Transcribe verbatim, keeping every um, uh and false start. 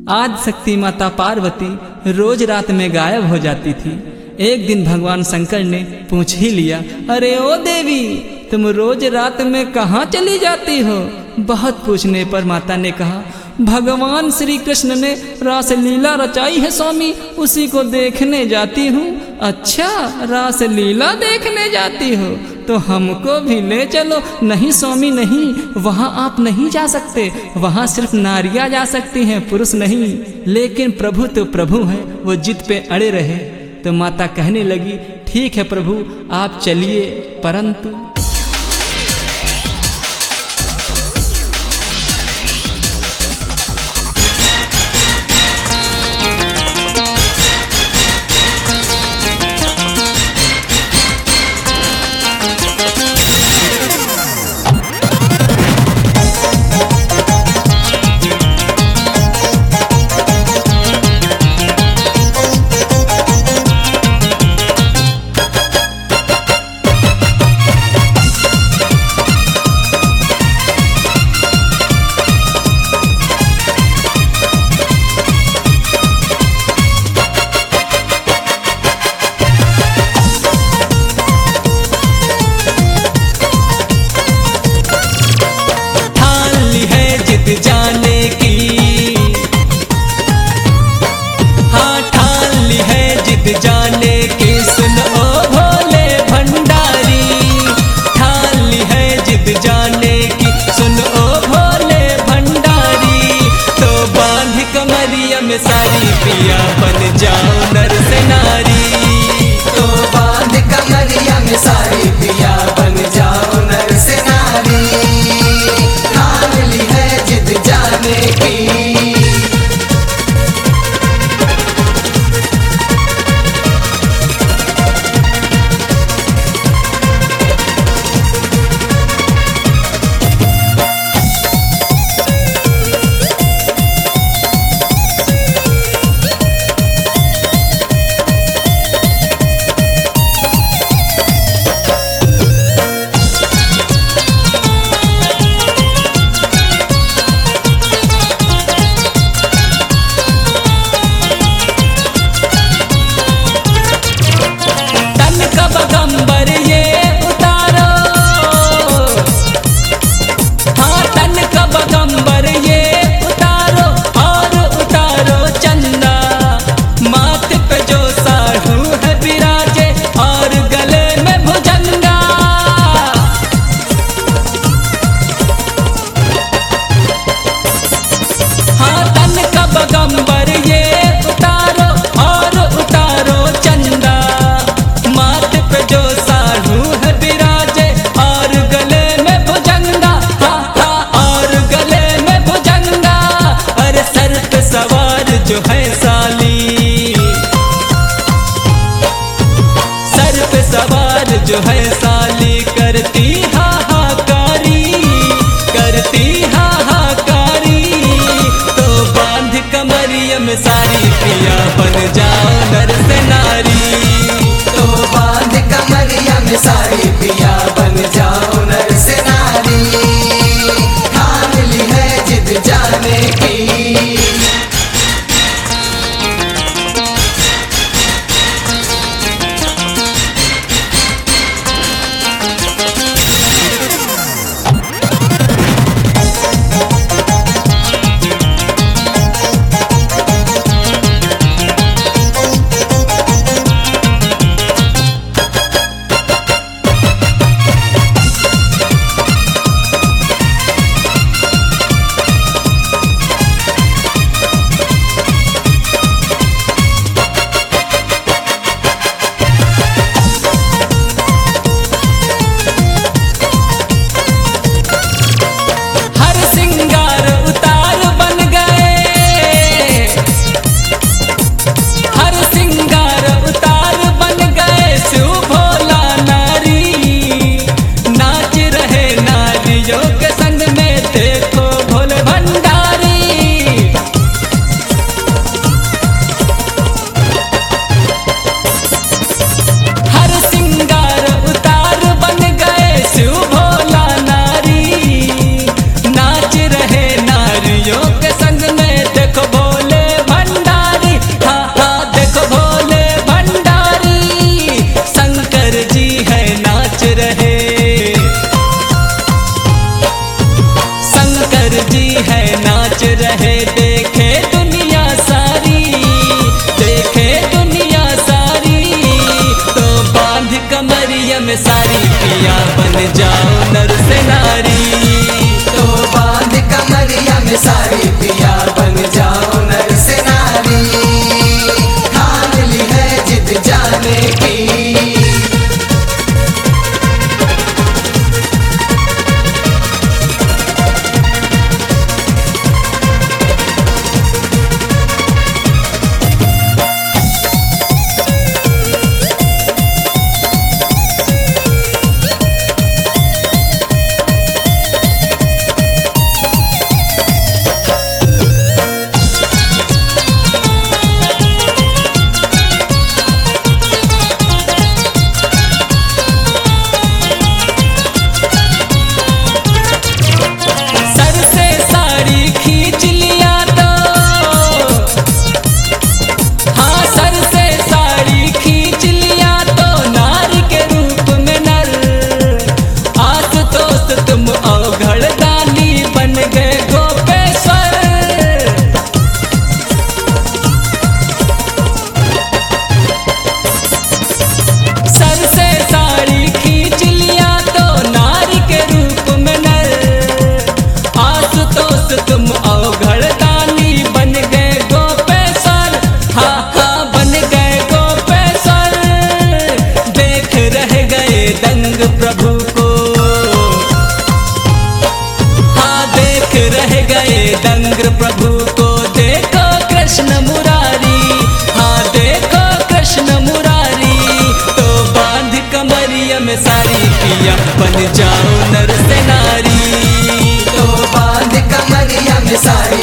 आज शक्ति माता पार्वती रोज रात में गायब हो जाती थी। एक दिन भगवान शंकर ने पूछ ही लिया, अरे ओ देवी, तुम रोज रात में कहाँ चली जाती हो? बहुत पूछने पर माता ने कहा, भगवान श्री कृष्ण ने रासलीला रचाई है स्वामी, उसी को देखने जाती हूँ। अच्छा, रासलीला देखने जाती हो तो हमको भी ले चलो। नहीं स्वामी नहीं, वहाँ आप नहीं जा सकते, वहाँ सिर्फ नारियाँ जा सकती हैं, पुरुष नहीं। लेकिन प्रभु तो प्रभु हैं, वो जिद पे अड़े रहे। तो माता कहने लगी, ठीक है प्रभु, आप चलिए, परंतु जाने की, हाँ ठान ली है जिद जाने की, सुन ओ भोले भंडारी। ठान ली है जिद जाने की, सुन ओ भोले भंडारी। तो बांध कमरिया में सारी पिया, बन जाओ नर से नारी। तो बांध कमरिया में सारी पिया, बन जाओ नर से नारी। ठान ली है जिद जाने की। जो है साली, सर पे सवार जो है साली, करती हाहाकारी, करती हाहाकारी। तो बांध कमरिया में सारी पिया, बन जाओ नर से नारी। तो बांध कमरिया में सारी पिया, बन जाओ नर से नारी। ठान ली है जिद जाने की। रहे देखे दुनिया सारी, देखे दुनिया सारी। तो बांध कमरिया में सारी पिया बन जाओ नर से नारी। तो बांध कमरिया में सारी पिया बन जाओ नर से नारी। ठान ली है जिद जाने की। सर से साड़ी खींच लिया तो, हाँ सर से साड़ी खींच लिया तो नारी के रूप में नर। आशुतोष तुम अवघड़ दानी बन गए गोपेश्वर। सर से साड़ी खींच लिया तो नारी के रूप में नर। आशुतोष तुम अवघड़ दानी बन गए गोपेश्वर। हाँ हाँ बन गए गोपेश्वर। देख रह गए दंग प्रभु को, हाँ देख रह गए दंग प्रभु को। देखो कृष्ण मुरारी, हाँ देखो कृष्ण मुरारी। तो बांध कमरिया में सारी पिया बन जाओ नर से नारी। तो बांध कमरिया में सारी